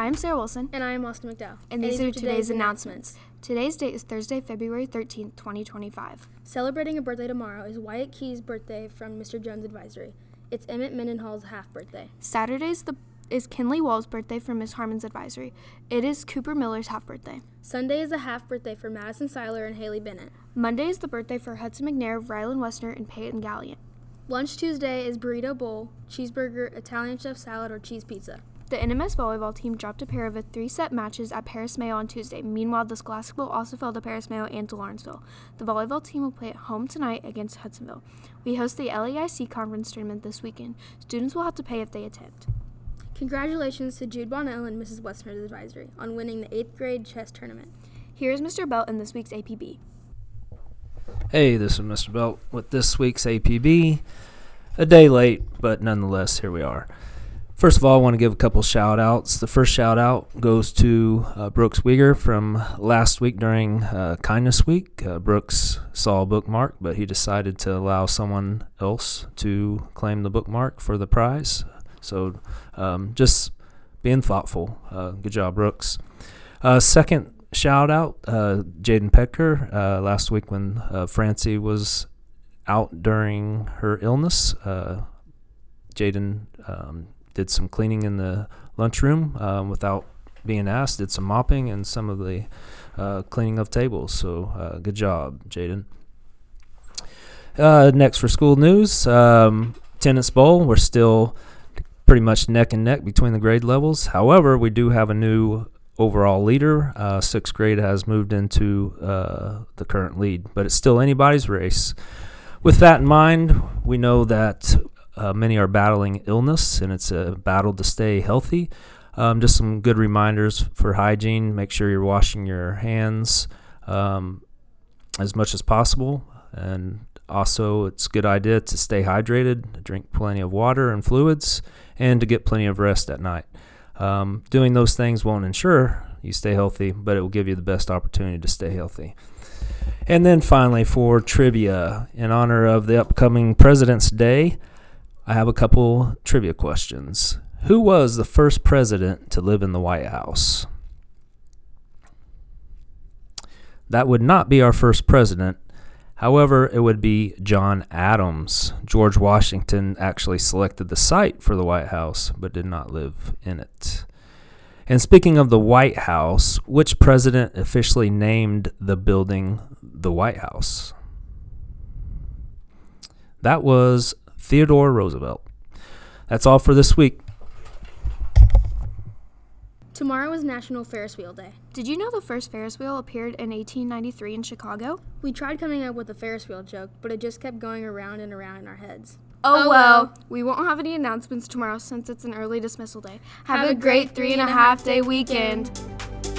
I am Sarah Wilson. And I am Austin McDowell. And these are today's announcements. Today's date is Thursday, February 13th, 2025. Celebrating a birthday tomorrow is Wyatt Key's birthday from Mr. Jones Advisory. It's Emmett Mendenhall's half-birthday. Saturday is Kinley Wall's birthday from Miss Harmon's Advisory. It is Cooper Miller's half-birthday. Sunday is a half-birthday for Madison Seiler and Haley Bennett. Monday is the birthday for Hudson McNair, Rylan Westner, and Peyton Galliant. Lunch Tuesday is burrito bowl, cheeseburger, Italian chef salad, or cheese pizza. The NMS volleyball team dropped a pair of 3-set matches at Paris Mayo on Tuesday. Meanwhile, the Scholastic Bowl also fell to Paris Mayo and to Lawrenceville. The volleyball team will play at home tonight against Hudsonville. We host the LAIC conference tournament this weekend. Students will have to pay if they attend. Congratulations to Jude Bonnell and Mrs. Westner's Advisory on winning the 8th grade chess tournament. Here is Mr. Belt in this week's APB. Hey, this is Mr. Belt with this week's APB. A day late, but nonetheless, here we are. First of all, I want to give a couple shout-outs. The first shout-out goes to Brooks Weger from last week during Kindness Week. Brooks saw a bookmark, but he decided to allow someone else to claim the bookmark for the prize. So just being thoughtful. Good job, Brooks. Second shout-out, Jaden Petker. Last week when Francie was out during her illness, Jaden did some cleaning in the lunchroom without being asked, did some mopping and some of the cleaning of tables. So good job, Jaden. Next for school news, Tennis Bowl. We're still pretty much neck and neck between the grade levels. However, we do have a new overall leader. 6th grade has moved into the current lead, but it's still anybody's race. With that in mind, we know that many are battling illness, and it's a battle to stay healthy. Just some good reminders for hygiene. Make sure you're washing your hands as much as possible. And also, it's a good idea to stay hydrated, drink plenty of water and fluids, and to get plenty of rest at night. Doing those things won't ensure you stay healthy, but it will give you the best opportunity to stay healthy. And then finally, for trivia, in honor of the upcoming President's Day, I have a couple trivia questions. Who was the first president to live in the White House? That would not be our first president. However, it would be John Adams. George Washington actually selected the site for the White House, but did not live in it. And speaking of the White House, which president officially named the building the White House? That was Theodore Roosevelt. That's all for this week. Tomorrow is National Ferris Wheel Day. Did you know the first Ferris wheel appeared in 1893 in Chicago? We tried coming up with a Ferris wheel joke, but it just kept going around and around in our heads. Oh well. We won't have any announcements tomorrow since it's an early dismissal day. Have a great 3.5-day weekend.